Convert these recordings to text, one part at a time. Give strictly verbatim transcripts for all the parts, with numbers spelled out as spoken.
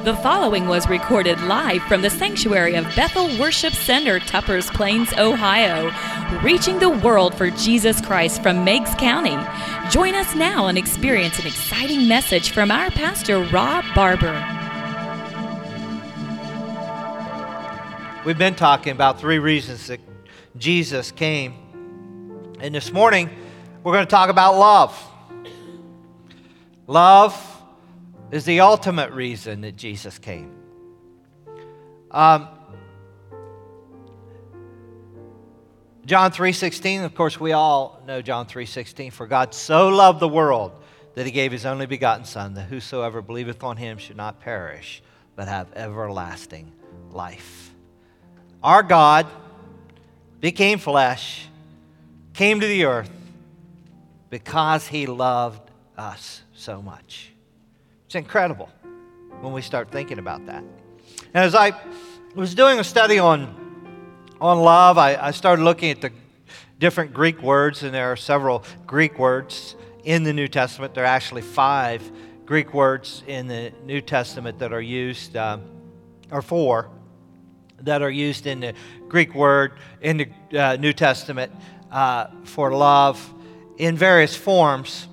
The following was recorded live from the sanctuary of Bethel Worship Center, Tuppers Plains, Ohio, reaching the world for Jesus Christ from Meigs County. Join us now and experience an exciting message from our pastor, Rob Barber. We've been talking about three reasons that Jesus came. And this morning, we're going to talk about love. Love is the ultimate reason that Jesus came. Um, John three sixteen, of course, we all know John three sixteen. For God so loved the world that he gave his only begotten Son, that whosoever believeth on him should not perish, but have everlasting life. Our God became flesh, came to the earth, because he loved us so much. It's incredible when we start thinking about that. And as I was doing a study on, on love, I, I started looking at the different Greek words, and there are several Greek words in the New Testament. There are actually five Greek words in the New Testament that are used, uh, or four, that are used in the Greek word in the uh, New Testament uh, for love in various forms.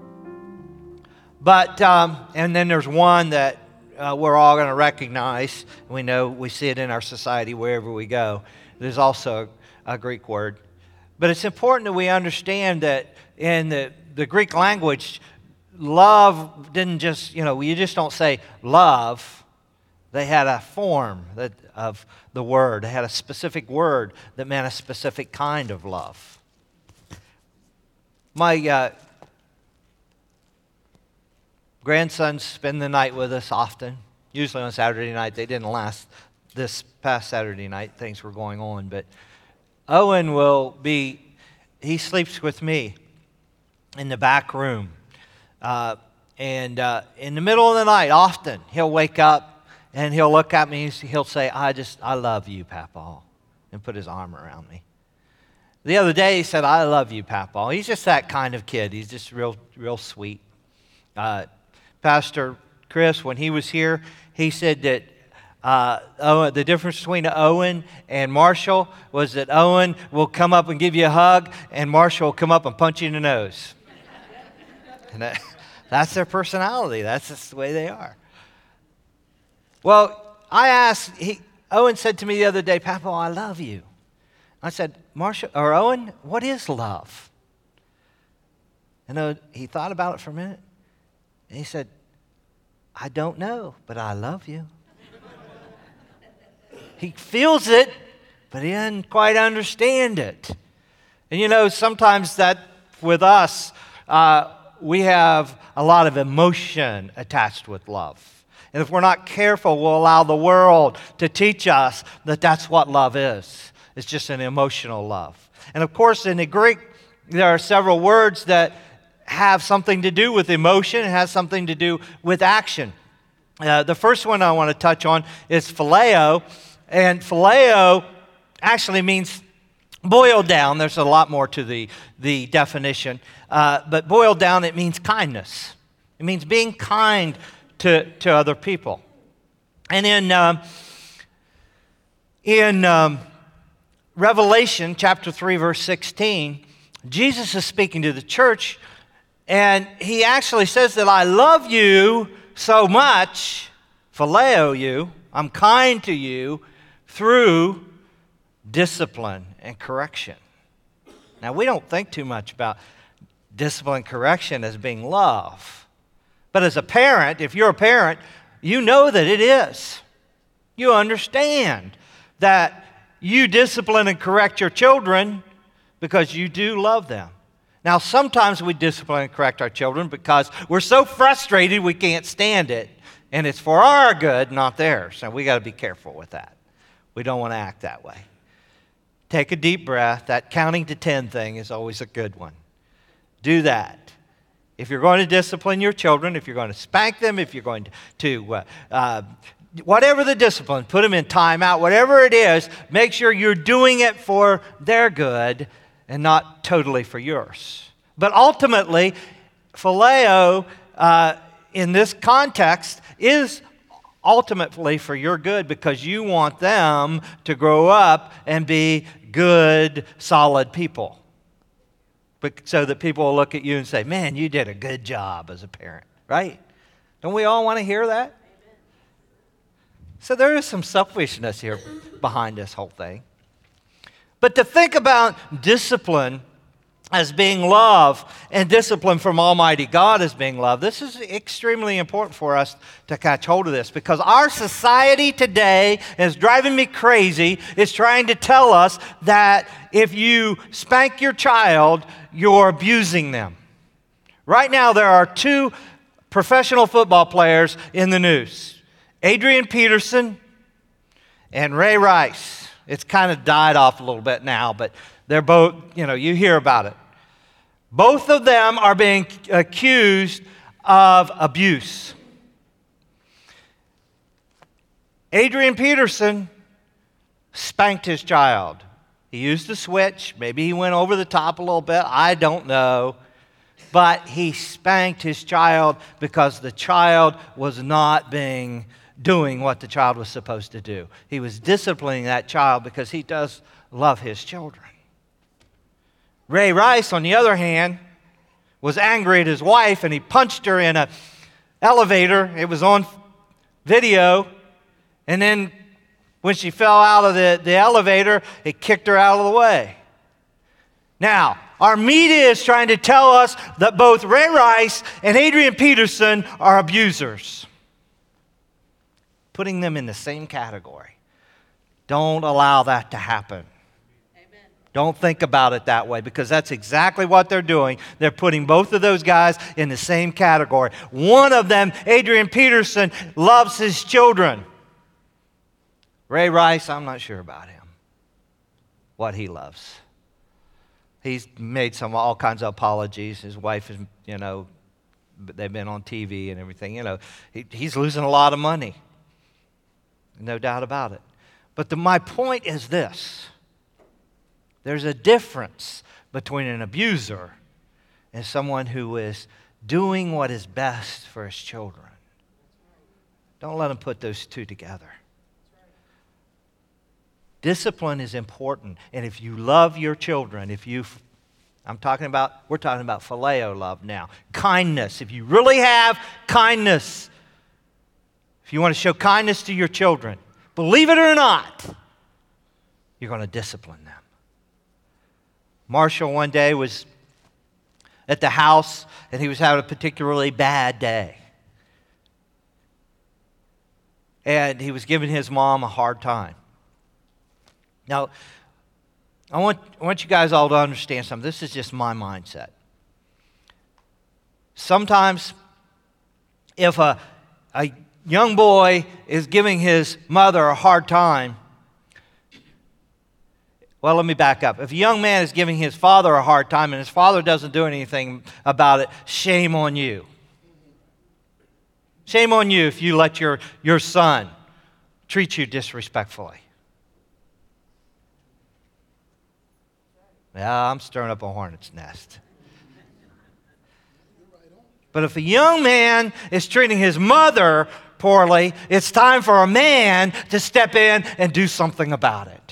But, um, and then there's one that uh, we're all going to recognize. We know, we see it in our society wherever we go. There's also a, a Greek word. But it's important that we understand that in the, the Greek language, love didn't just, you know, you just don't say love. They had a form that, of the word. They had a specific word that meant a specific kind of love. My uh, grandsons spend the night with us often, usually on Saturday night. They didn't last this past Saturday night. Things were going on. But Owen will be, he sleeps with me in the back room. Uh, and uh, in the middle of the night, often, he'll wake up and he'll look at me. He'll say, I just, I love you, Papa, and put his arm around me. The other day, he said, I love you, Papa. He's just that kind of kid. He's just real, real sweet. Uh, Pastor Chris, when he was here, he said that uh, Owen, the difference between Owen and Marshall was that Owen will come up and give you a hug, and Marshall will come up and punch you in the nose. And that, that's their personality. That's just the way they are. Well, I asked, he, Owen said to me the other day, Papa, I love you. I said, Marshall, or Owen, what is love? And uh, he thought about it for a minute. And he said, I don't know, but I love you. He feels it, but he doesn't quite understand it. And you know, sometimes that with us, uh, we have a lot of emotion attached with love. And if we're not careful, we'll allow the world to teach us that that's what love is. It's just an emotional love. And of course, in the Greek, there are several words that have something to do with emotion, it has something to do with action. Uh, the first one I want to touch on is phileo, and phileo actually means boiled down. There's a lot more to the, the definition, uh, but boiled down, it means kindness. It means being kind to, to other people. And in, um, in um, Revelation chapter three, verse sixteen, Jesus is speaking to the church. And he actually says that I love you so much, phileo you, I'm kind to you through discipline and correction. Now, we don't think too much about discipline and correction as being love. But as a parent, if you're a parent, you know that it is. You understand that you discipline and correct your children because you do love them. Now, sometimes we discipline and correct our children because we're so frustrated we can't stand it, and it's for our good, not theirs. So we got to be careful with that. We don't want to act that way. Take a deep breath. That counting to ten thing is always a good one. Do that. If you're going to discipline your children, if you're going to spank them, if you're going to, to uh, uh, whatever the discipline, put them in timeout, whatever it is, make sure you're doing it for their good and not totally for yours. But ultimately, phileo uh, in this context is ultimately for your good because you want them to grow up and be good, solid people. So that people will look at you and say, man, you did a good job as a parent, right? Don't we all want to hear that? Amen. So there is some selfishness here behind this whole thing. But to think about discipline as being love and discipline from Almighty God as being love, this is extremely important for us to catch hold of this because our society today is driving me crazy, is trying to tell us that if you spank your child, you're abusing them. Right now, there are two professional football players in the news, Adrian Peterson and Ray Rice. It's kind of died off a little bit now, but they're both, you know, you hear about it. Both of them are being accused of abuse. Adrian Peterson spanked his child. He used a switch. Maybe he went over the top a little bit. I don't know. But he spanked his child because the child was not being doing what the child was supposed to do. He was disciplining that child because he does love his children. Ray Rice, on the other hand, was angry at his wife and he punched her in an elevator. It was on video. And then when she fell out of the, the elevator, it kicked her out of the way. Now, our media is trying to tell us that both Ray Rice and Adrian Peterson are abusers, putting them in the same category. Don't allow that to happen. Amen. Don't think about it that way because that's exactly what they're doing. They're putting both of those guys in the same category. One of them, Adrian Peterson, loves his children. Ray Rice, I'm not sure about him, what he loves. He's made some all kinds of apologies. His wife is, you know, they've been on T V and everything. You know, he, he's losing a lot of money. No doubt about it. But the, my point is this. There's a difference between an abuser and someone who is doing what is best for his children. Don't let them put those two together. Discipline is important. And if you love your children, if you, I'm talking about, we're talking about phileo love now. Kindness. If you really have kindness, if you want to show kindness to your children, believe it or not, you're going to discipline them. Marshall one day was at the house and he was having a particularly bad day. And he was giving his mom a hard time. Now, I want, I want you guys all to understand something. This is just my mindset. Sometimes, if a, a young boy is giving his mother a hard time, well, let me back up. If a young man is giving his father a hard time and his father doesn't do anything about it, shame on you. Shame on you if you let your, your son treat you disrespectfully. Yeah, I'm stirring up a hornet's nest. But if a young man is treating his mother poorly, it's time for a man to step in and do something about it.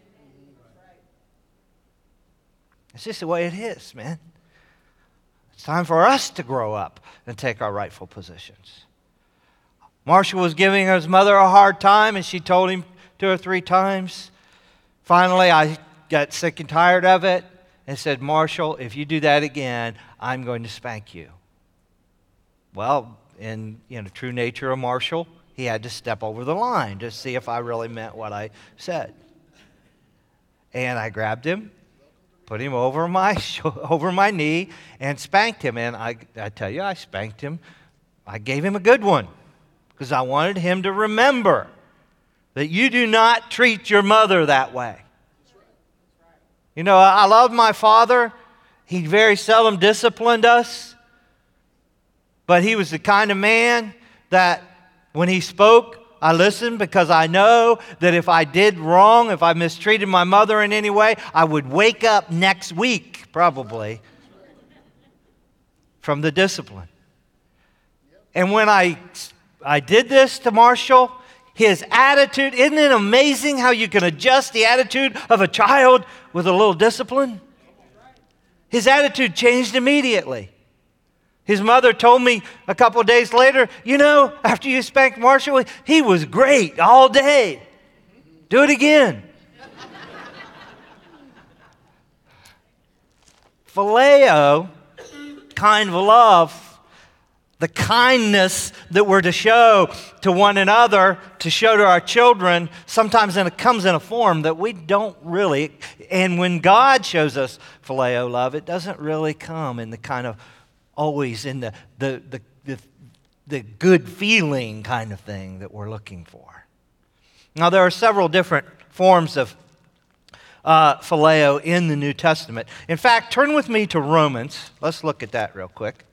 It's just the way it is, man. It's time for us to grow up and take our rightful positions. Marshall was giving his mother a hard time, and she told him two or three times. Finally, I got sick and tired of it and said, Marshall, if you do that again, I'm going to spank you. Well, in you know, true nature of Marshall, he had to step over the line to see if I really meant what I said. And I grabbed him, put him over my over my knee, and spanked him. And I, I tell you, I spanked him. I gave him a good one because I wanted him to remember that you do not treat your mother that way. You know, I love my father. He very seldom disciplined us. But he was the kind of man that when he spoke, I listened because I know that if I did wrong, if I mistreated my mother in any way, I would wake up next week, probably, from the discipline. And when I I did this to Marshall. His attitude, isn't it amazing how you can adjust the attitude of a child with a little discipline? His attitude changed immediately. His mother told me a couple of days later, you know, after you spanked Marshall, he was great all day. Do it again. Phileo, kind of love, the kindness that we're to show to one another, to show to our children, sometimes it comes in a form that we don't really, and when God shows us phileo love, it doesn't really come in the kind of always in the, the, the, the, the good feeling kind of thing that we're looking for. Now, there are several different forms of uh, phileo in the New Testament. In fact, turn with me to Romans. Let's look at that real quick.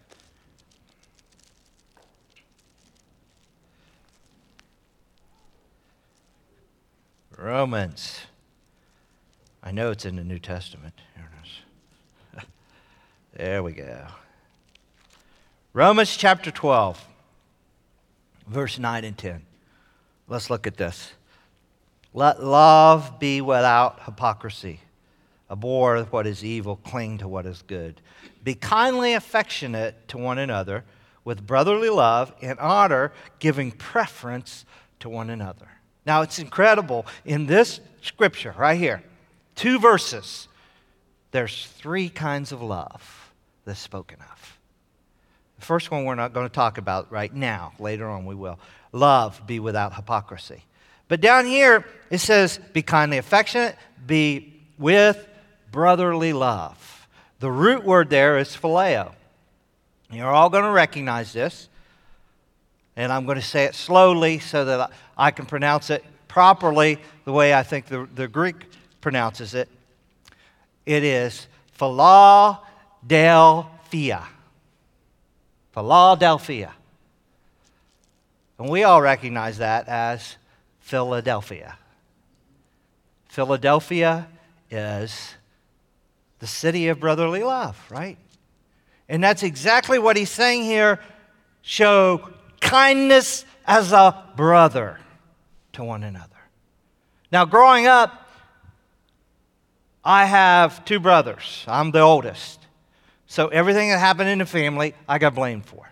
Romans. I know it's in the New Testament. Here it is. There we go. Romans chapter twelve, verse nine and ten. Let's look at this. Let love be without hypocrisy. Abhor what is evil, cling to what is good. Be kindly affectionate to one another with brotherly love and honor, giving preference to one another. Now, it's incredible. In this scripture right here, two verses, there's three kinds of love that's spoken of. The first one we're not going to talk about right now. Later on we will. Love, be without hypocrisy. But down here, it says, be kindly affectionate, be with brotherly love. The root word there is phileo. You're all going to recognize this. And I'm going to say it slowly so that I can pronounce it properly the way I think the, the Greek pronounces it. It is Philadelphia. Philadelphia. And we all recognize that as Philadelphia. Philadelphia is the city of brotherly love, right? And that's exactly what he's saying here. Show kindness as a brother to one another. Now, growing up, I have two brothers. I'm the oldest. So everything that happened in the family, I got blamed for.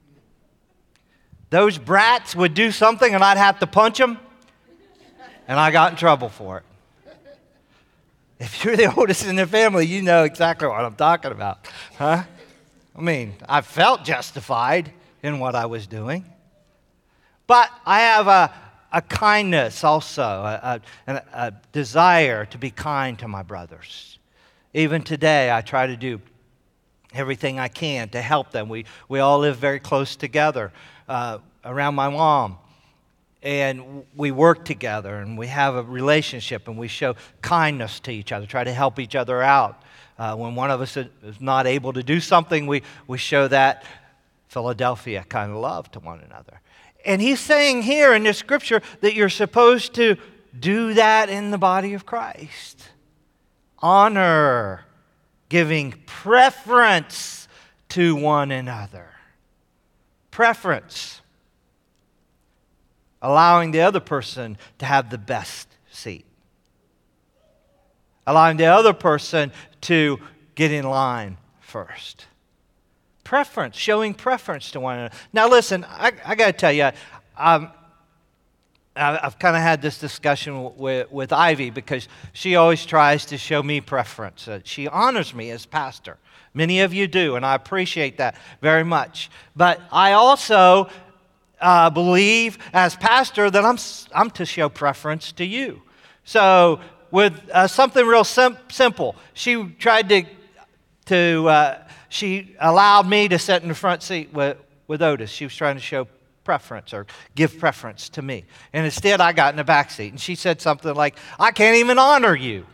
Those brats would do something and I'd have to punch them, and I got in trouble for it. If you're the oldest in the family, you know exactly what I'm talking about, huh? I mean, I felt justified in what I was doing. But I have a, a kindness also, a, a, a desire to be kind to my brothers. Even today, I try to do everything I can to help them. We, we all live very close together uh, around my mom. And we work together, and we have a relationship, and we show kindness to each other, try to help each other out. Uh, when one of us is not able to do something, we, we show that Philadelphia kind of love to one another. And he's saying here in this scripture that you're supposed to do that in the body of Christ. Honor, giving preference to one another. Preference. Allowing the other person to have the best seat. Allowing the other person to get in line first. Preference, showing preference to one another. Now listen, I, I got to tell you, um, I've kind of had this discussion with, with Ivy because she always tries to show me preference. Uh, she honors me as pastor. Many of you do, and I appreciate that very much. But I also uh, believe as pastor that I'm, I'm to show preference to you. So with uh, something real sim- simple, she tried to, to uh, she allowed me to sit in the front seat with, with Otis. She was trying to show preference or give preference to me. And instead, I got in the back seat. And she said something like, I can't even honor you.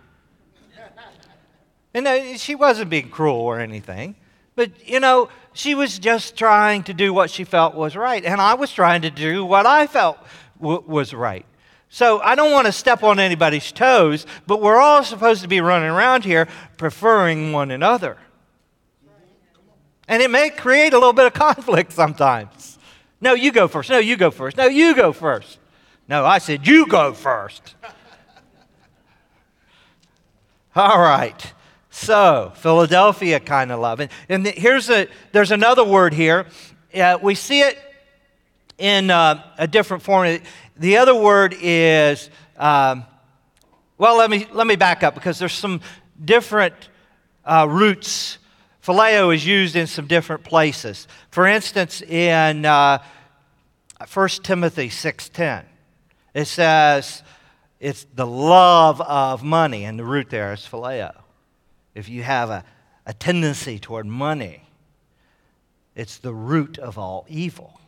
And uh, she wasn't being cruel or anything. But, you know, she was just trying to do what she felt was right. And I was trying to do what I felt w- was right. So I don't want to step on anybody's toes, but we're all supposed to be running around here preferring one another. And it may create a little bit of conflict sometimes. No, you go first. No, you go first. No, you go first. No, I said you go first. All right. So, Philadelphia kind of love. And, and the, here's a, there's another word here. Uh, we see it in uh, a different form. The other word is, um, well, let me, let me back up because there's some different uh, roots. Phileo is used in some different places. For instance, in uh, First Timothy six ten, it says it's the love of money, and the root there is phileo. If you have a, a tendency toward money, it's the root of all evil.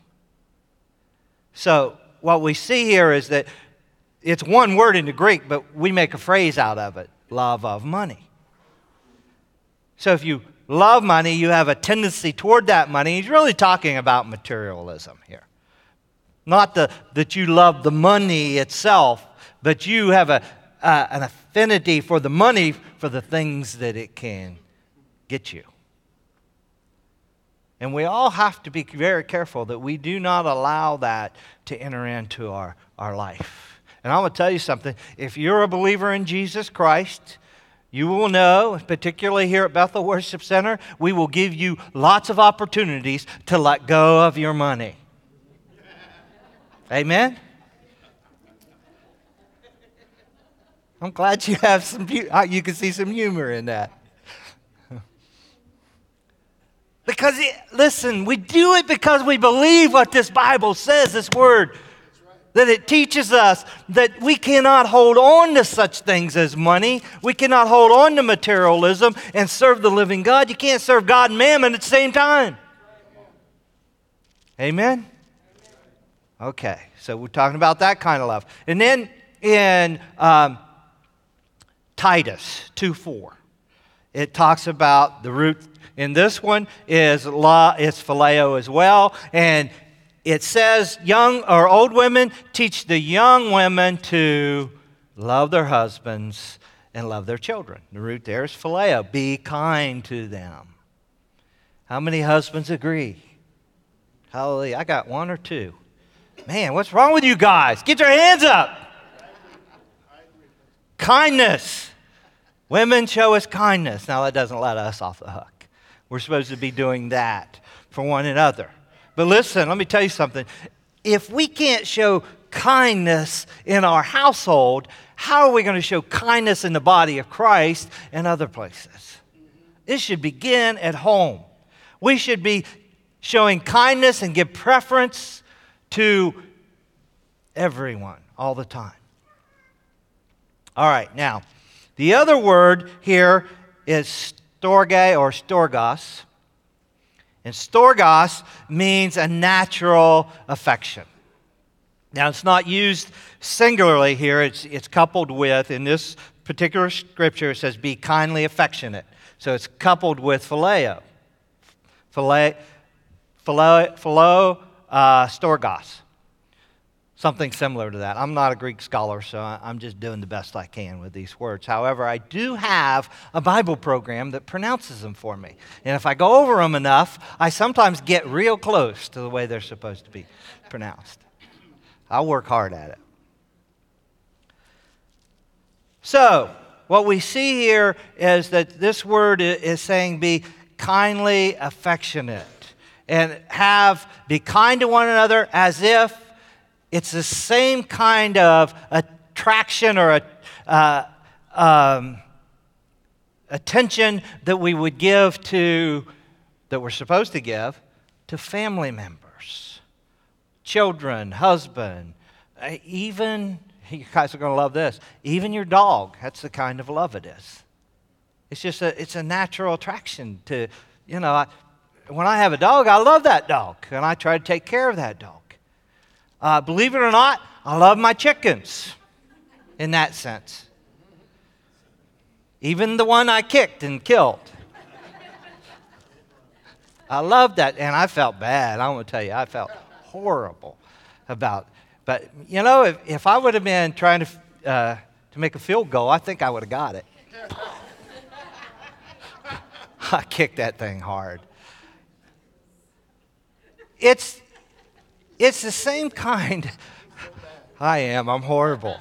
So what we see here is that it's one word in the Greek, but we make a phrase out of it, love of money. So if you love money, you have a tendency toward that money. He's really talking about materialism here. Not the, that you love the money itself, but you have a, uh, an affinity for the money for the things that it can get you. And we all have to be very careful that we do not allow that to enter into our, our life. And I'm going to tell you something. If you're a believer in Jesus Christ, you will know, particularly here at Bethel Worship Center, we will give you lots of opportunities to let go of your money. Amen? I'm glad you have some, you can see some humor in that. Because, it, listen, we do it because we believe what this Bible says, this Word. That it teaches us that we cannot hold on to such things as money. We cannot hold on to materialism and serve the living God. You can't serve God and mammon at the same time. Amen? Okay, so we're talking about that kind of love. And then in um, Titus two four, it talks about the root. In this one is law, it's phileo as well. And it says, young or old women, teach the young women to love their husbands and love their children. The root there is phileo. Be kind to them. How many husbands agree? Hallelujah. I got one or two. Man, what's wrong with you guys? Get your hands up. Kindness. Women show us kindness. Now, that doesn't let us off the hook. We're supposed to be doing that for one another. But listen, let me tell you something. If we can't show kindness in our household, how are we going to show kindness in the body of Christ and other places? It should begin at home. We should be showing kindness and give preference to everyone all the time. All right, now, the other word here is storge or storgos. And storgos means a natural affection. Now, it's not used singularly here. It's, it's coupled with, in this particular scripture, it says, be kindly affectionate. So it's coupled with phileo. Phileo, phileo, phileo uh, storgos. Something similar to that. I'm not a Greek scholar, so I'm just doing the best I can with these words. However, I do have a Bible program that pronounces them for me. And if I go over them enough, I sometimes get real close to the way they're supposed to be pronounced. I'll work hard at it. So, what we see here is that this word is saying be kindly affectionate and have, be kind to one another as if it's the same kind of attraction or a, uh, um, attention that we would give to, that we're supposed to give, to family members, children, husband, uh, even, you guys are going to love this, even your dog. That's the kind of love it is. It's just a, it's a natural attraction to, you know, I, when I have a dog, I love that dog, and I try to take care of that dog. Uh, believe it or not, I love my chickens in that sense. Even the one I kicked and killed. I love that, and I felt bad. I'm going to tell you, I felt horrible about it. But, you know, if, if I would have been trying to, uh, to make a field goal, I think I would have got it. I kicked that thing hard. It's... it's the same kind. I am. I'm horrible.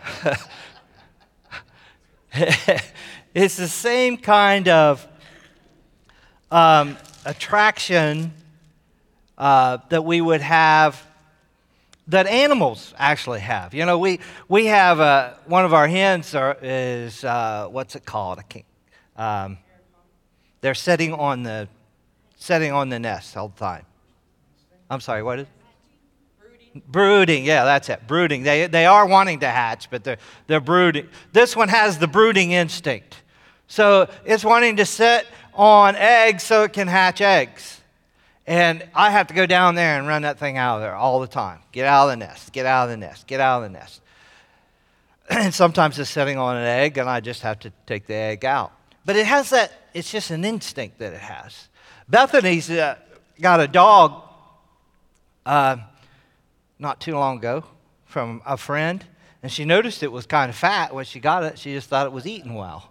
It's the same kind of um, attraction uh, that we would have, that animals actually have. You know, we we have uh, one of our hens are, is uh, what's it called? I can't. Um, they're sitting on the sitting on the nest all the time. I'm sorry. What is? Brooding. Brooding. Yeah, that's it. Brooding. They they are wanting to hatch, but they're they're brooding. This one has the brooding instinct, so it's wanting to sit on eggs so it can hatch eggs. And I have to go down there and run that thing out of there all the time. Get out of the nest, get out of the nest, get out of the nest. And sometimes it's sitting on an egg, and I just have to take the egg out. But it has that, it's just an instinct that it has. Bethany's uh, got a dog uh, not too long ago from a friend, and she noticed it was kind of fat. When she got it, she just thought it was eating well.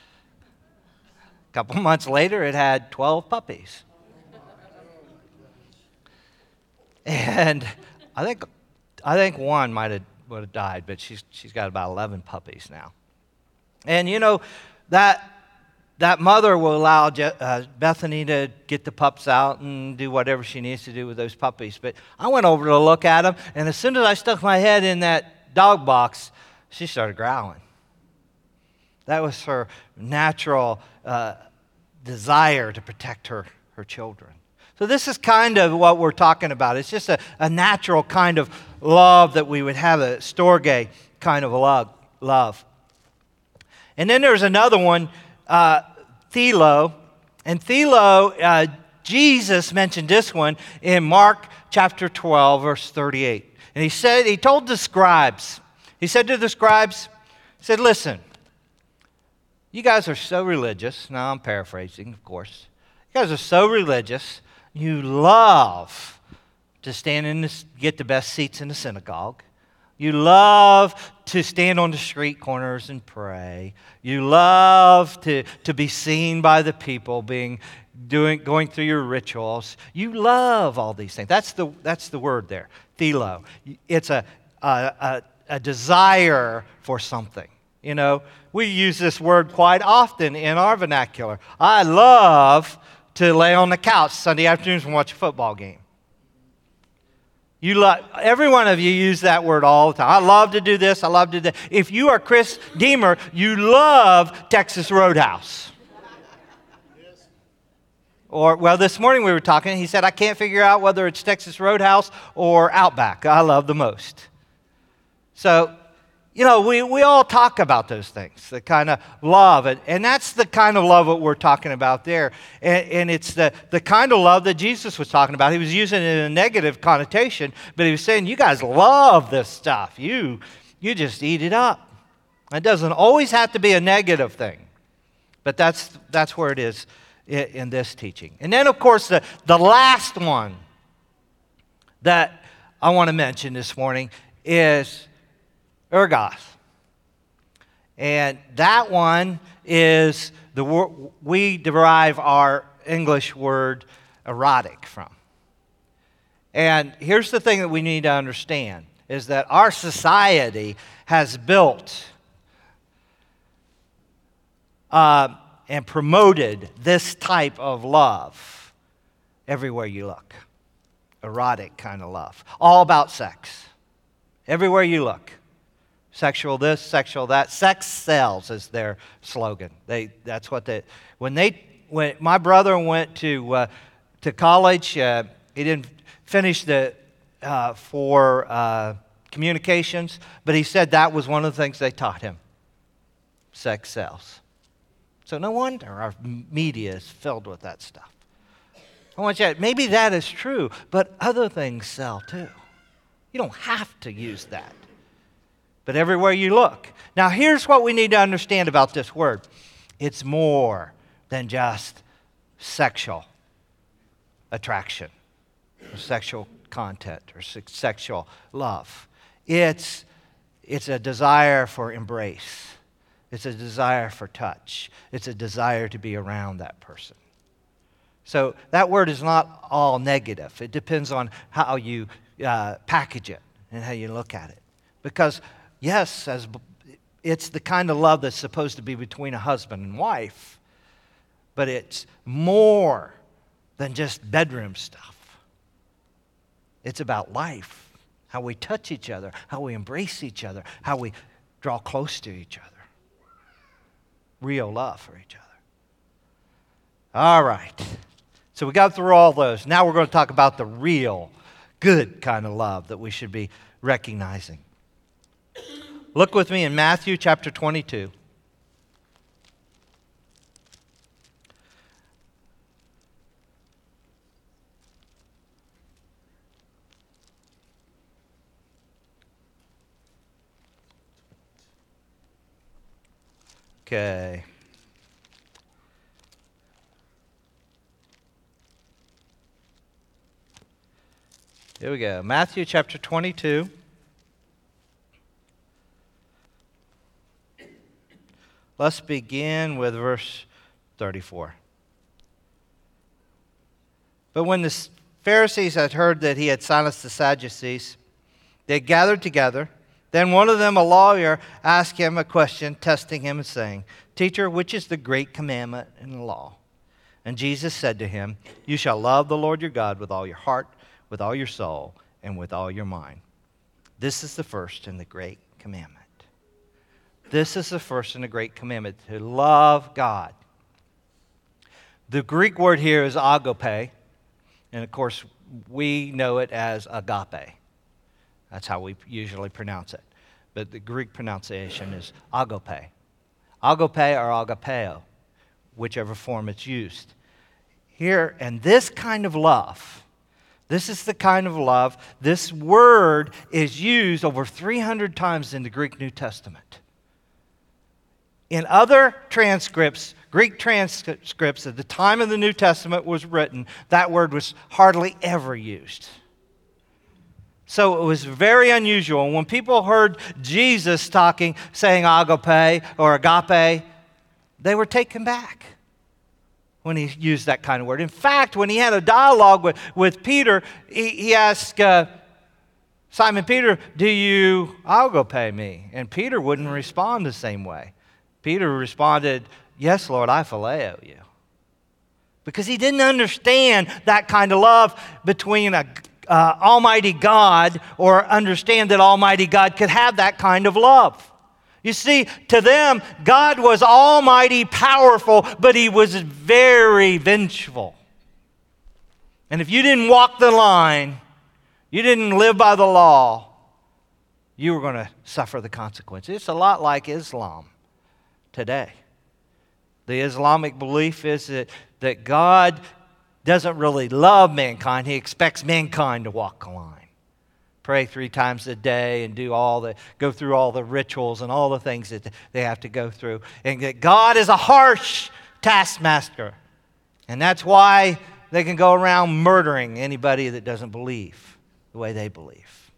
A couple months later, it had twelve puppies. And I think I think one might have would have died, but she's she's got about eleven puppies now. And you know that that mother will allow Je- uh, Bethany to get the pups out and do whatever she needs to do with those puppies. But I went over to look at them, and as soon as I stuck my head in that dog box, she started growling. That was her natural uh, desire to protect her her children. So this is kind of what we're talking about. It's just a, a natural kind of love that we would have, a storge kind of love. love. And then there's another one, uh, Philo. And Philo, uh, Jesus mentioned this one in Mark chapter twelve, verse thirty-eight. And he said, he told the scribes, he said to the scribes, he said, listen, you guys are so religious. Now I'm paraphrasing, of course. You guys are so religious. You love to stand in the, get the best seats in the synagogue. You love to stand on the street corners and pray. You love to, to be seen by the people, being doing going through your rituals. You love all these things. That's the that's the word there, philo. It's a a, a, a desire for something. You know, we use this word quite often in our vernacular. I love to lay on the couch Sunday afternoons and watch a football game. You love, every one of you use that word all the time. I love to do this, I love to do that. If you are Chris Deemer, you love Texas Roadhouse. Yes. Or, well, this morning we were talking, he said, I can't figure out whether it's Texas Roadhouse or Outback. I love the most. So, you know, we, we all talk about those things, the kind of love. And, and that's the kind of love that we're talking about there. And, and it's the, the kind of love that Jesus was talking about. He was using it in a negative connotation, but he was saying, you guys love this stuff. You, you just eat it up. It doesn't always have to be a negative thing, but that's, that's where it is in, in this teaching. And then, of course, the, the last one that I want to mention this morning is ergos. And that one is the word we derive our English word erotic from. And here's the thing that we need to understand is that our society has built uh, and promoted this type of love everywhere you look. Erotic kind of love. All about sex. Everywhere you look. Sexual this, sexual that. Sex sells is their slogan. They that's what they when they when my brother went to uh, to college, uh, he didn't finish the uh, for uh, communications, but he said that was one of the things they taught him. Sex sells. So no wonder our media is filled with that stuff. I want you to, maybe that is true, but other things sell too. You don't have to use that. But everywhere you look. Now, here's what we need to understand about this word. It's more than just sexual attraction, or sexual content, or sexual love. It's, it's a desire for embrace. It's a desire for touch. It's a desire to be around that person. So that word is not all negative. It depends on how you uh, package it and how you look at it. Because, yes, as it's the kind of love that's supposed to be between a husband and wife, but it's more than just bedroom stuff. It's about life, how we touch each other, how we embrace each other, how we draw close to each other. Real love for each other. All right. So we got through all those. Now we're going to talk about the real, good kind of love that we should be recognizing. Look with me in Matthew chapter twenty-two. Okay. Here we go. Matthew chapter twenty-two. Let's begin with verse thirty-four. But when the Pharisees had heard that he had silenced the Sadducees, they gathered together. Then one of them, a lawyer, asked him a question, testing him and saying, "Teacher, which is the great commandment in the law?" And Jesus said to him, "You shall love the Lord your God with all your heart, with all your soul, and with all your mind. This is the first and the great commandment." This is the first and the great commandment, to love God. The Greek word here is agape, and of course we know it as agape. That's how we usually pronounce it. But the Greek pronunciation is agape. Agape or agapeo, whichever form it's used. Here, and this kind of love, this is the kind of love, this word is used over three hundred times in the Greek New Testament. In other transcripts, Greek transcripts at the time of the New Testament was written, that word was hardly ever used. So it was very unusual. And when people heard Jesus talking, saying agape or agape, they were taken back when he used that kind of word. In fact, when he had a dialogue with, with Peter, he, he asked uh, Simon Peter, "Do you agape me?" And Peter wouldn't respond the same way. Peter responded, "Yes, Lord, I phileo you." Because he didn't understand that kind of love between a uh, Almighty God, or understand that Almighty God could have that kind of love. You see, to them, God was almighty, powerful, but he was very vengeful. And if you didn't walk the line, you didn't live by the law, you were going to suffer the consequences. It's a lot like Islam today. The Islamic belief is that, that God doesn't really love mankind. He expects mankind to walk the line. Pray three times a day and do all the, go through all the rituals and all the things that they have to go through. And that God is a harsh taskmaster. And that's why they can go around murdering anybody that doesn't believe the way they believe.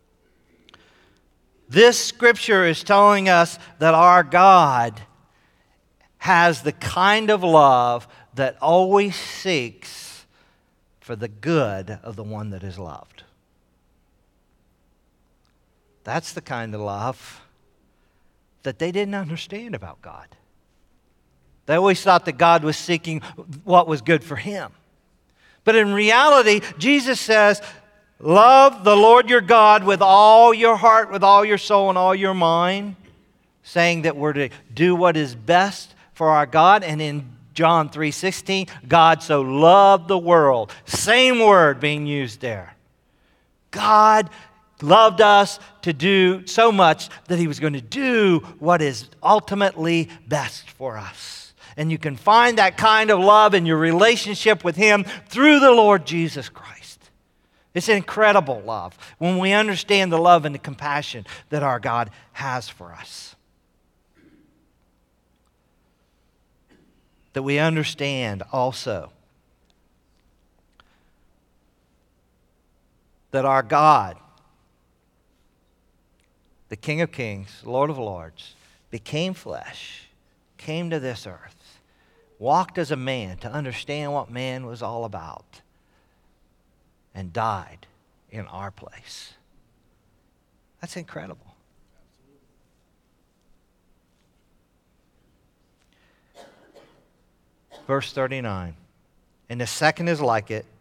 This scripture is telling us that our God has the kind of love that always seeks for the good of the one that is loved. That's the kind of love that they didn't understand about God. They always thought that God was seeking what was good for him. But in reality, Jesus says, love the Lord your God with all your heart, with all your soul, and all your mind, saying that we're to do what is best for our God. And in John three sixteen, God so loved the world. Same word being used there. God loved us to do so much that he was going to do what is ultimately best for us. And you can find that kind of love in your relationship with him through the Lord Jesus Christ. It's an incredible love when we understand the love and the compassion that our God has for us. That we understand also that our God, the King of Kings, Lord of Lords, became flesh, came to this earth, walked as a man to understand what man was all about, and died in our place. That's incredible. Verse thirty-nine. And the second is like it.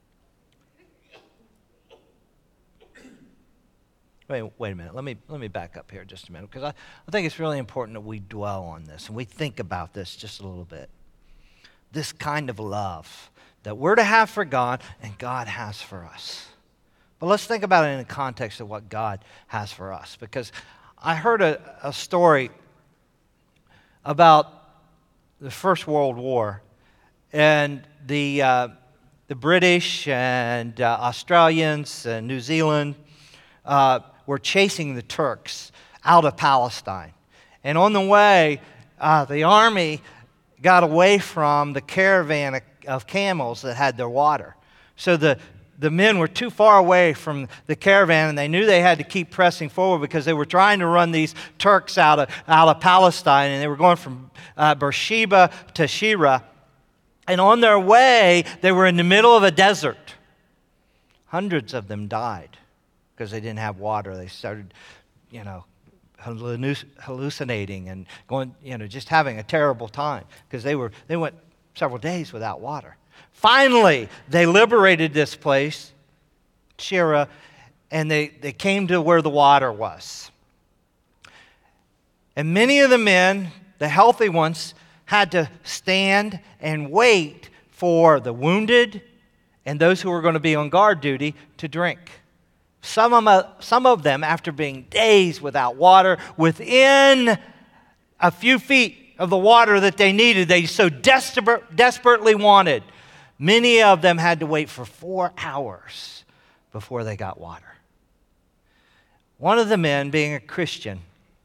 Wait, wait a minute. Let me let me back up here just a minute, because I, I think it's really important that we dwell on this and we think about this just a little bit. This kind of love that we're to have for God and God has for us. But let's think about it in the context of what God has for us, because I heard a, a story about the First World War, and the uh, the British and uh, Australians and New Zealand uh, were chasing the Turks out of Palestine. And on the way, uh, the army got away from the caravan of, of camels that had their water. So the The men were too far away from the caravan, and they knew they had to keep pressing forward because they were trying to run these Turks out of, out of Palestine, and they were going from uh, Beersheba to Shira. And on their way, they were in the middle of a desert. Hundreds of them died because they didn't have water. They started, you know, hallucinating and going, you know, just having a terrible time because they were they went several days without water. Finally, they liberated this place, Shira, and they, they came to where the water was. And many of the men, the healthy ones, had to stand and wait for the wounded and those who were going to be on guard duty to drink. Some of them, some of them, after being days without water, within a few feet of the water that they needed, they so desperate, desperately wanted, many of them had to wait for four hours before they got water. One of the men, being a Christian,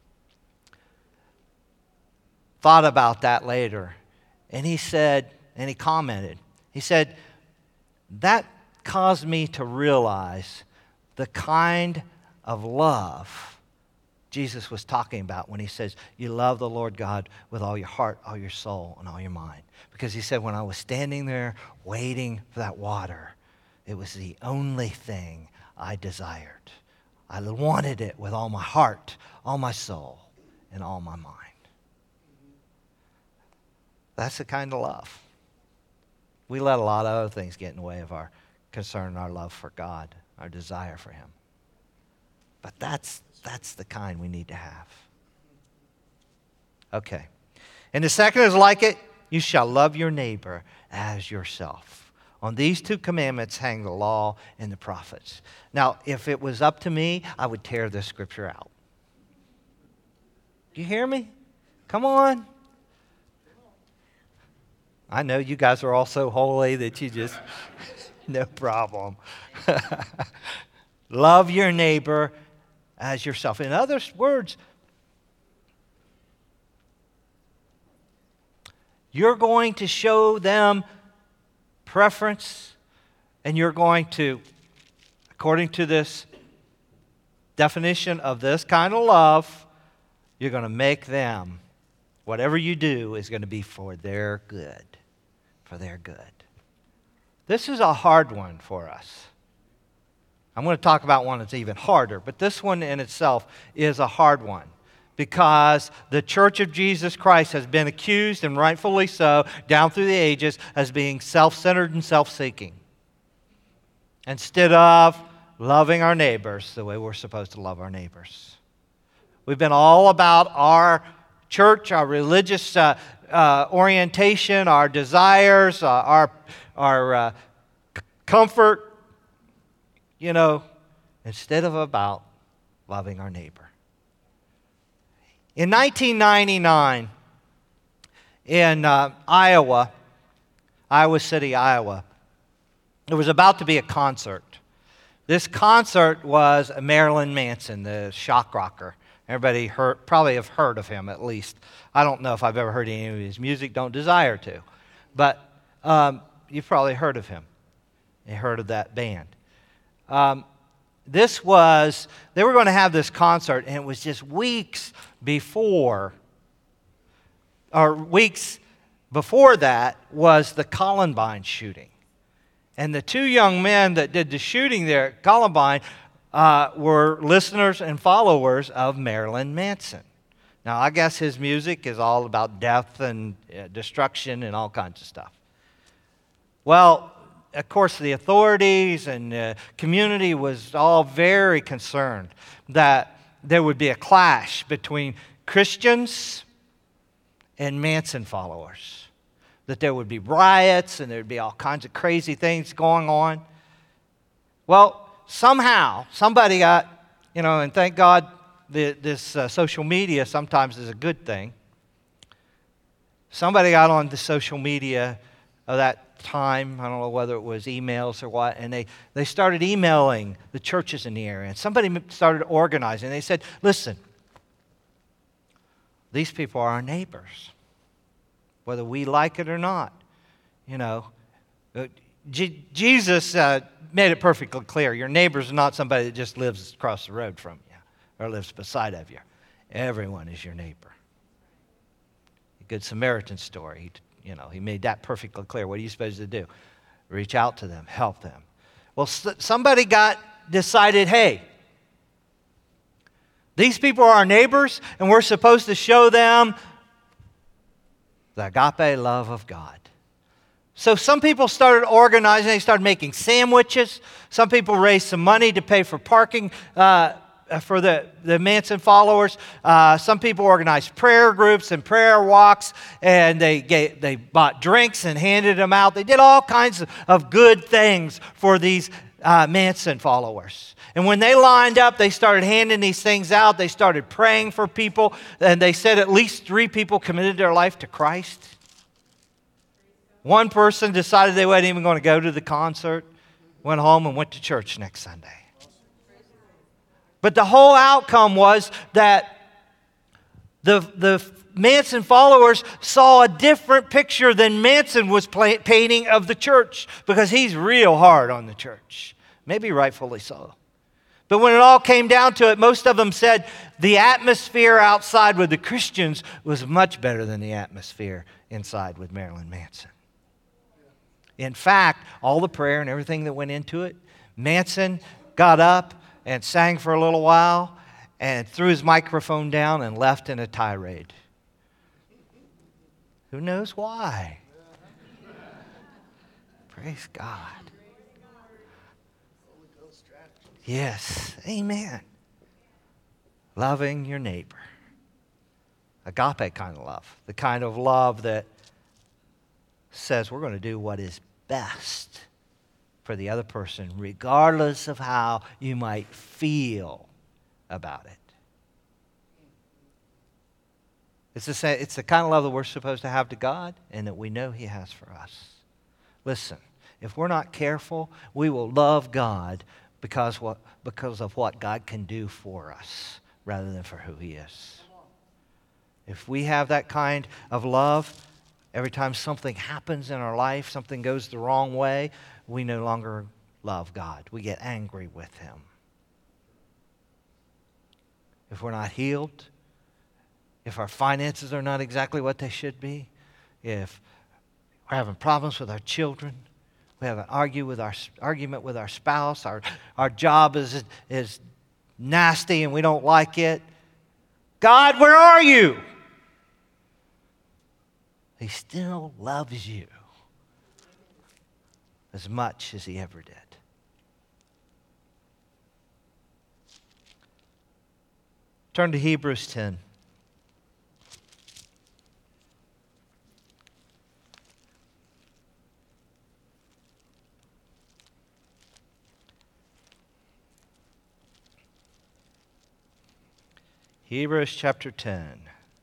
thought about that later, and he said, and he commented, he said, that caused me to realize the kind of love Jesus was talking about when he says, you love the Lord God with all your heart, all your soul, and all your mind. Because he said, when I was standing there waiting for that water, it was the only thing I desired. I wanted it with all my heart, all my soul, and all my mind. That's the kind of love. We let a lot of other things get in the way of our concern and our love for God, our desire for Him. But that's That's the kind we need to have. Okay. And the second is like it, you shall love your neighbor as yourself. On these two commandments hang the law and the prophets. Now, if it was up to me, I would tear this scripture out. Do you hear me? Come on. I know you guys are all so holy that you just, no problem. Love your neighbor as yourself. In other words, you're going to show them preference, and you're going to, according to this definition of this kind of love, you're going to make them, whatever you do is going to be for their good, for their good. This is a hard one for us. I'm going to talk about one that's even harder, but this one in itself is a hard one because the Church of Jesus Christ has been accused, and rightfully so, down through the ages, as being self-centered and self-seeking, instead of loving our neighbors the way we're supposed to love our neighbors. We've been all about our church, our religious uh, uh, orientation, our desires, uh, our, our uh, c- comfort, you know, instead of about loving our neighbor. In nineteen ninety-nine, in uh, Iowa, Iowa City, Iowa, there was about to be a concert. This concert was Marilyn Manson, the shock rocker. Everybody heard, probably have heard of him at least. I don't know if I've ever heard any of his music, don't desire to. But um, you've probably heard of him. You heard of that band. Um, this was, they were going to have this concert, and it was just weeks before, or weeks before that was the Columbine shooting. And the two young men that did the shooting there at Columbine uh, were listeners and followers of Marilyn Manson. Now, I guess his music is all about death and uh, destruction and all kinds of stuff. Well, of course, the authorities and the community was all very concerned that there would be a clash between Christians and Manson followers, that there would be riots and there would be all kinds of crazy things going on. Well, somehow, somebody got, you know, and thank God the, this uh, social media sometimes is a good thing. Somebody got on the social media of that time, I don't know whether it was emails or what, and they, they started emailing the churches in the area. And somebody started organizing. They said, listen, these people are our neighbors, whether we like it or not. You know, G- Jesus uh, made it perfectly clear. Your neighbors are not somebody that just lives across the road from you or lives beside of you. Everyone is your neighbor. The Good Samaritan story, you know, he made that perfectly clear. What are you supposed to do? Reach out to them, help them. Well, somebody got decided, hey, these people are our neighbors, and we're supposed to show them the agape love of God. So some people started organizing. They started making sandwiches. Some people raised some money to pay for parking uh, for the, the Manson followers. Uh, some people organized prayer groups and prayer walks, and they gave, they bought drinks and handed them out. They did all kinds of, of good things for these uh, Manson followers. And when they lined up, they started handing these things out. They started praying for people, and they said at least three people committed their life to Christ. One person decided they weren't even going to go to the concert, went home and went to church next Sunday. But the whole outcome was that the, the Manson followers saw a different picture than Manson was play, painting of the church, because he's real hard on the church. Maybe rightfully so. But when it all came down to it, most of them said the atmosphere outside with the Christians was much better than the atmosphere inside with Marilyn Manson. In fact, all the prayer and everything that went into it, Manson got up and sang for a little while and threw his microphone down and left in a tirade. Who knows why? Praise God. Yes, amen. Loving your neighbor. Agape kind of love. The kind of love that says we're going to do what is best for the other person, regardless of how you might feel about it. It's the, same, it's the kind of love that we're supposed to have to God and that we know He has for us. Listen, if we're not careful, we will love God because, what, because of what God can do for us rather than for who He is. If we have that kind of love, every time something happens in our life, something goes the wrong way, we no longer love God. We get angry with Him. If we're not healed, if our finances are not exactly what they should be, if we're having problems with our children, we have an argue with our, argument with our spouse, our, our job is, is nasty and we don't like it, God, where are you? He still loves you as much as He ever did. Turn to Hebrews ten. Hebrews chapter ten.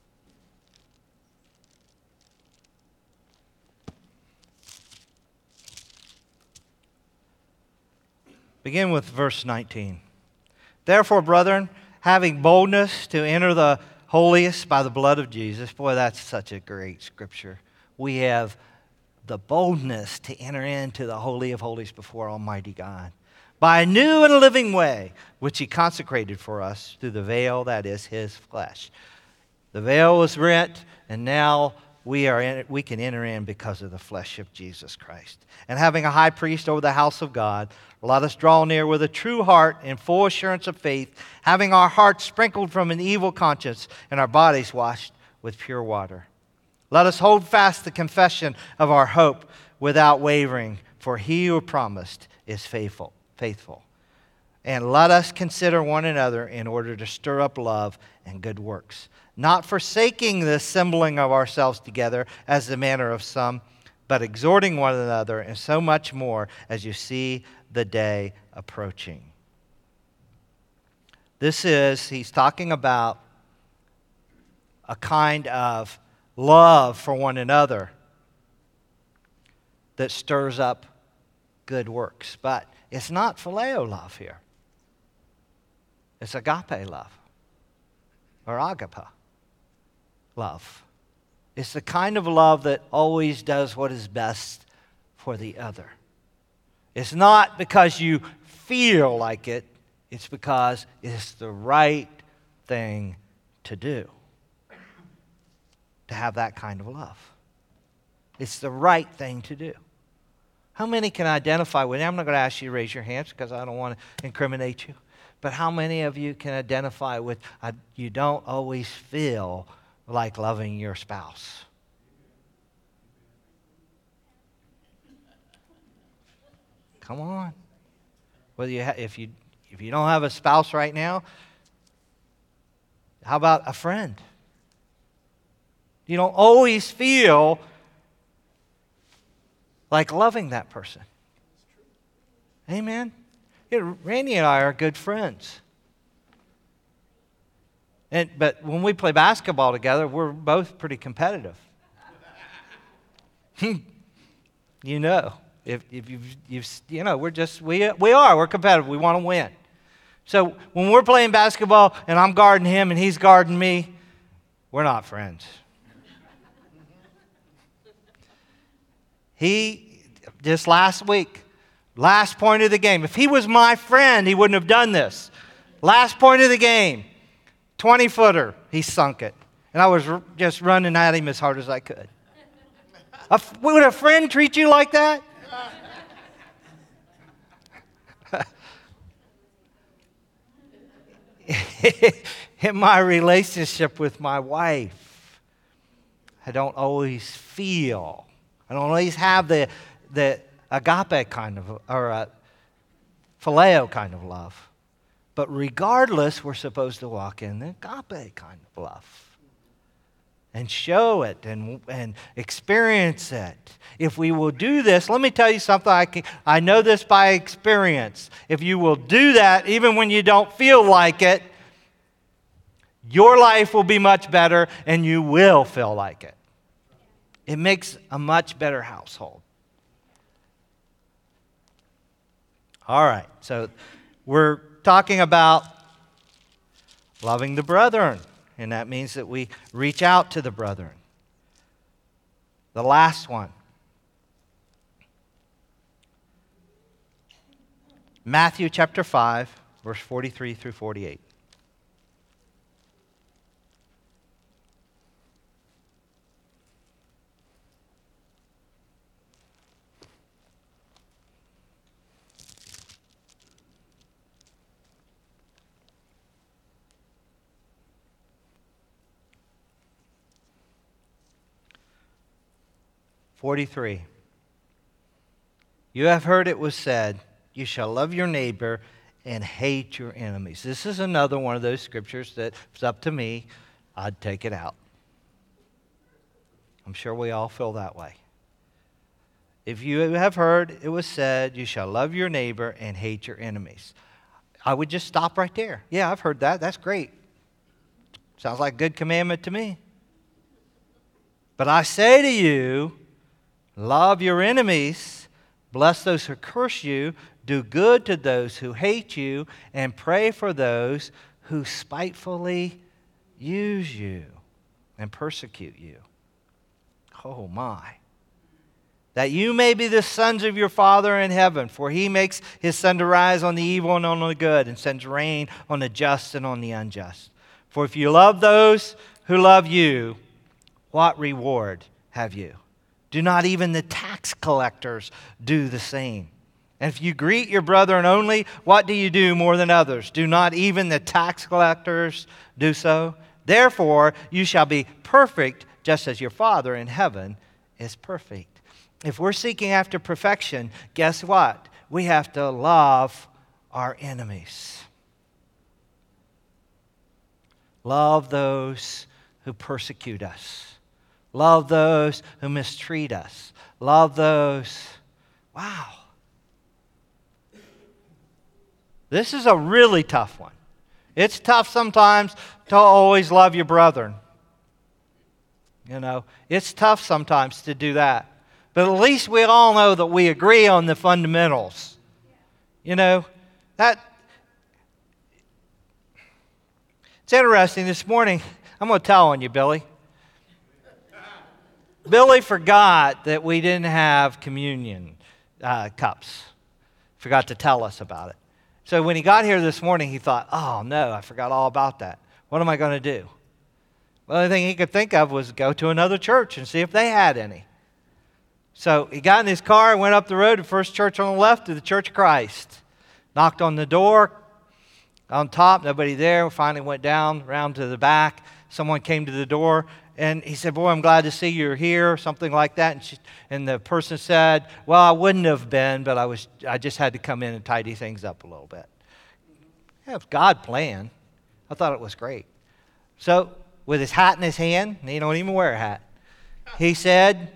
Begin with verse nineteen. Therefore, brethren, having boldness to enter the holiest by the blood of Jesus. Boy, that's such a great scripture. We have the boldness to enter into the Holy of Holies before Almighty God by a new and living way, which He consecrated for us through the veil that is His flesh. The veil was rent, and now we are in, we can enter in because of the flesh of Jesus Christ. And having a high priest over the house of God, let us draw near with a true heart in full assurance of faith, having our hearts sprinkled from an evil conscience and our bodies washed with pure water. Let us hold fast the confession of our hope without wavering, for he who promised is faithful. faithful. And let us consider one another in order to stir up love and good works, not forsaking the assembling of ourselves together as the manner of some, but exhorting one another, and so much more as you see the day approaching. This is, he's talking about a kind of love for one another that stirs up good works. But it's not phileo love here. It's agape love, or agape love. It's the kind of love that always does what is best for the other. It's not because you feel like it, it's because it's the right thing to do, to have that kind of love. It's the right thing to do. How many can identify with it? I'm not going to ask you to raise your hands because I don't want to incriminate you. But how many of you can identify with uh, you don't always feel like loving your spouse? Come on. Whether you ha- if you if you don't have a spouse right now, how about a friend? You don't always feel like loving that person. Amen. You know, Randy and I are good friends. And but when we play basketball together, we're both pretty competitive. You know, if if you've, you've you know, we're just we we are we're competitive. We want to win. So when we're playing basketball and I'm guarding him and he's guarding me, we're not friends. He just last week. Last point of the game. If he was my friend, he wouldn't have done this. Last point of the game. twenty-footer. He sunk it. And I was r- just running at him as hard as I could. A f- would a friend treat you like that? In my relationship with my wife, I don't always feel, I don't always have the the agape kind of, or a phileo kind of love. But regardless, we're supposed to walk in the agape kind of love and show it and, and experience it. If we will do this, let me tell you something, I, can, I know this by experience. If you will do that, even when you don't feel like it, your life will be much better and you will feel like it. It makes a much better household. All right, so we're talking about loving the brethren, and that means that we reach out to the brethren. The last one, Matthew chapter five, verse forty-three through forty-eight. forty-three. You have heard it was said, you shall love your neighbor and hate your enemies. This is another one of those scriptures that, if it's up to me, I'd take it out. I'm sure we all feel that way. If you have heard it was said, you shall love your neighbor and hate your enemies. I would just stop right there. Yeah, I've heard that. That's great. Sounds like a good commandment to me. But I say to you, love your enemies, bless those who curse you, do good to those who hate you, and pray for those who spitefully use you and persecute you. Oh my. That you may be the sons of your Father in heaven, for he makes his sun to rise on the evil and on the good, and sends rain on the just and on the unjust. For if you love those who love you, what reward have you. Do not even the tax collectors do the same? And if you greet your brethren only, what do you do more than others? Do not even the tax collectors do so? Therefore, you shall be perfect, just as your Father in heaven is perfect. If we're seeking after perfection, guess what? We have to love our enemies. Love those who persecute us. Love those who mistreat us. Love those. Wow. This is a really tough one. It's tough sometimes to always love your brethren. You know, it's tough sometimes to do that. But at least we all know that we agree on the fundamentals. You know, that it's interesting. This morning, I'm going to tell on you, Billy. Billy forgot that we didn't have communion uh, cups. Forgot to tell us about it. So when he got here this morning, he thought, oh no, I forgot all about that. What am I going to do? Well, the only thing he could think of was go to another church and see if they had any. So he got in his car and went up the road to the first church on the left, to the Church of Christ. Knocked on the door. On top, nobody there. Finally went down, around to the back. Someone came to the door, and he said, boy, I'm glad to see you're here, something like that. And, she, and the person said, well, I wouldn't have been, but I was. I just had to come in and tidy things up a little bit. Yeah, it was God's plan. I thought it was great. So, with his hat in his hand, and he don't even wear a hat, he said,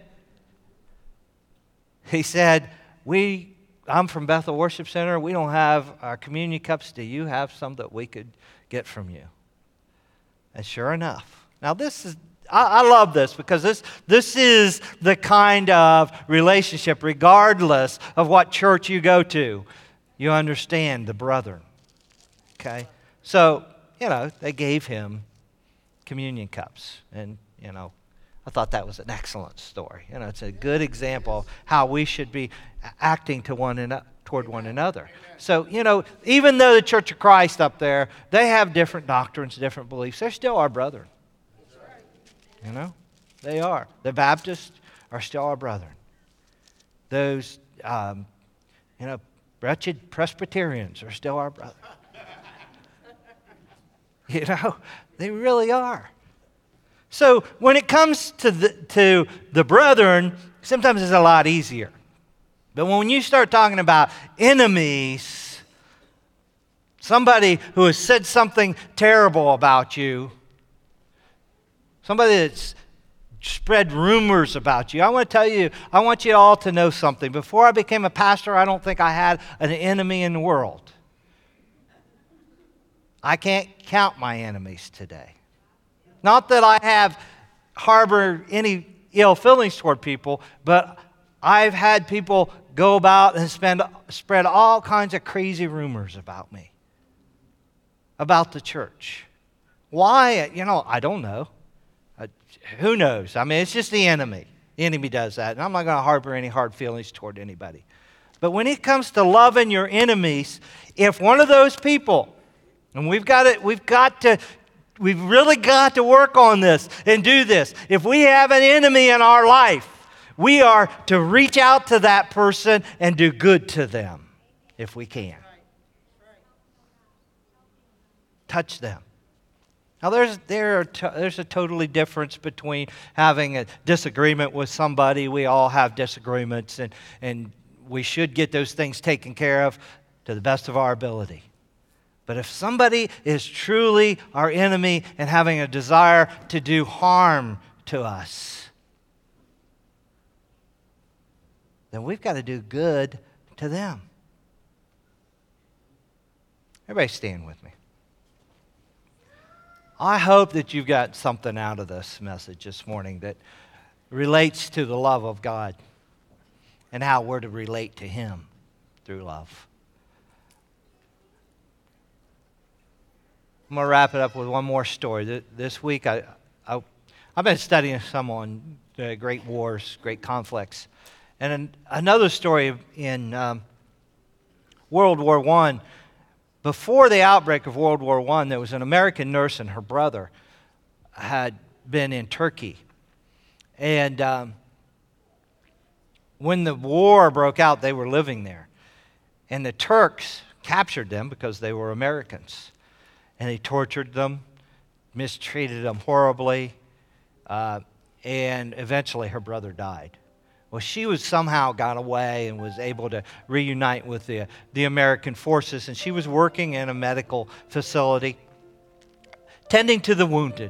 he said, we, I'm from Bethel Worship Center. We don't have our communion cups. Do you have some that we could get from you? And sure enough. Now this is, I, I love this because this, this is the kind of relationship, regardless of what church you go to, you understand the brethren. Okay? So, you know, they gave him communion cups. And, you know, I thought that was an excellent story. You know, it's a good example of how we should be acting to one another. Toward one another. So, you know, even though the Church of Christ up there, they have different doctrines, different beliefs, they're still our brethren. You know, they are. The Baptists are still our brethren. Those, um, you know, wretched Presbyterians are still our brethren. You know, they really are. So when it comes to the, to the brethren, sometimes it's a lot easier. But when you start talking about enemies, somebody who has said something terrible about you, somebody that's spread rumors about you, I want to tell you, I want you all to know something. Before I became a pastor, I don't think I had an enemy in the world. I can't count my enemies today. Not that I have harbor any ill feelings toward people, but I've had people go about and spend, spread all kinds of crazy rumors about me, about the church. Why? You know, I don't know. Uh, who knows? I mean, it's just the enemy. The enemy does that, and I'm not going to harbor any hard feelings toward anybody. But when it comes to loving your enemies, if one of those people, and we've got to, we've got to, we've really got to work on this and do this. If we have an enemy in our life, we are to reach out to that person and do good to them if we can. Touch them. Now, there's there are to, there's a totally difference between having a disagreement with somebody. We all have disagreements, and, and we should get those things taken care of to the best of our ability. But if somebody is truly our enemy and having a desire to do harm to us, then we've got to do good to them. Everybody stand with me. I hope that you've got something out of this message this morning that relates to the love of God and how we're to relate to Him through love. I'm going to wrap it up with one more story. This week, I, I, I've been studying some on the great wars, great conflicts. And an, another story in um, World War One. Before the outbreak of World War One, there was an American nurse and her brother had been in Turkey. And um, when the war broke out, they were living there. And the Turks captured them because they were Americans. And they tortured them, mistreated them horribly, uh, and eventually her brother died. Well, she was somehow got away and was able to reunite with the, the American forces, and she was working in a medical facility, tending to the wounded.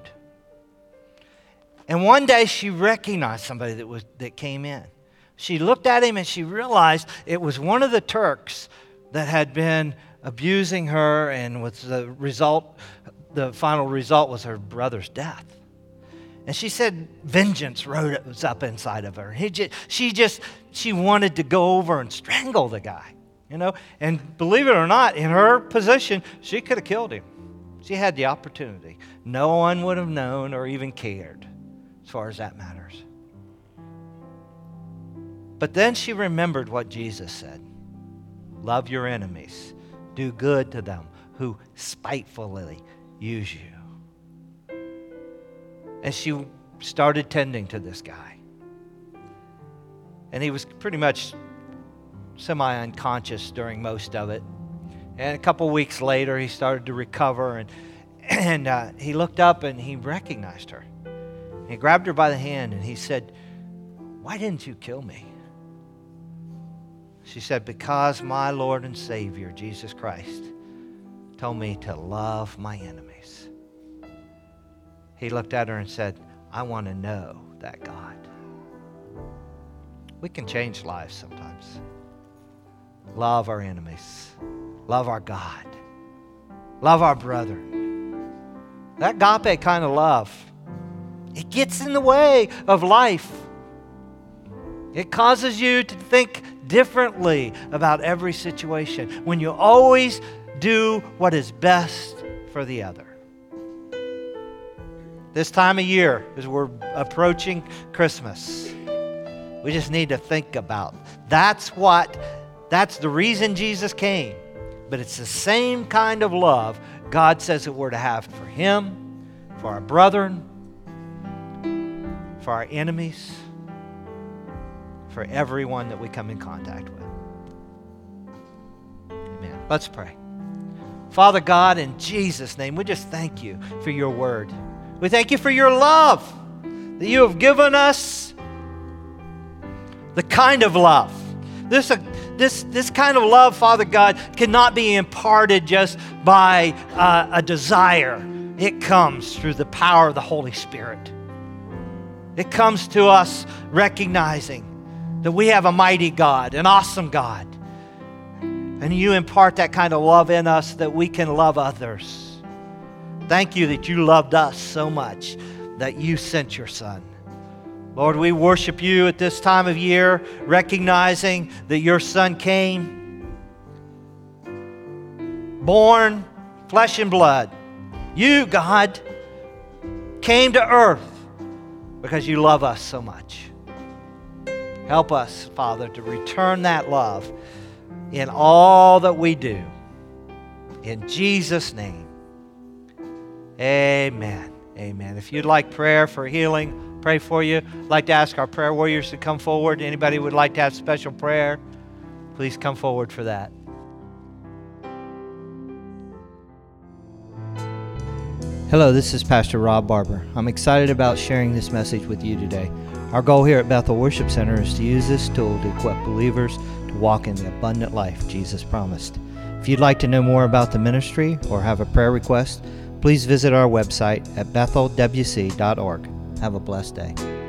And one day she recognized somebody that was that came in. She looked at him and she realized it was one of the Turks that had been abusing her, and with the result, the final result was her brother's death. And she said vengeance rose up inside of her. He just, she just, she wanted to go over and strangle the guy, you know. And believe it or not, in her position, she could have killed him. She had the opportunity. No one would have known or even cared, as far as that matters. But then she remembered what Jesus said. Love your enemies. Do good to them who spitefully use you. And she started tending to this guy. And he was pretty much semi-unconscious during most of it. And a couple weeks later, he started to recover, and, and uh, he looked up and he recognized her. He grabbed her by the hand and he said, "Why didn't you kill me?" She said, "Because my Lord and Savior, Jesus Christ, told me to love my enemies." He looked at her and said, "I want to know that God." We can change lives sometimes. Love our enemies. Love our God. Love our brother. That agape kind of love, it gets in the way of life. It causes you to think differently about every situation when you always do what is best for the other. This time of year, as we're approaching Christmas, we just need to think about that's what, that's the reason Jesus came. But it's the same kind of love God says that we're to have for Him, for our brethren, for our enemies, for everyone that we come in contact with. Amen. Let's pray. Father God, in Jesus' name, we just thank you for your word. We thank you for your love, that you have given us the kind of love. This, uh, this, this kind of love, Father God, cannot be imparted just by uh, a desire. It comes through the power of the Holy Spirit. It comes to us recognizing that we have a mighty God, an awesome God. And you impart that kind of love in us that we can love others. Thank you that you loved us so much that you sent your Son. Lord, we worship you at this time of year, recognizing that your Son came, born flesh and blood. You, God, came to earth because you love us so much. Help us, Father, to return that love in all that we do. In Jesus' name, amen. Amen. If you'd like prayer for healing, pray for you. I'd like to ask our prayer warriors to come forward. Anybody would like to have special prayer, please come forward for that. Hello, this is Pastor Rob Barber. I'm excited about sharing this message with you today. Our goal here at Bethel Worship Center is to use this tool to equip believers to walk in the abundant life Jesus promised. If you'd like to know more about the ministry or have a prayer request, please visit our website at bethel w c dot org. Have a blessed day.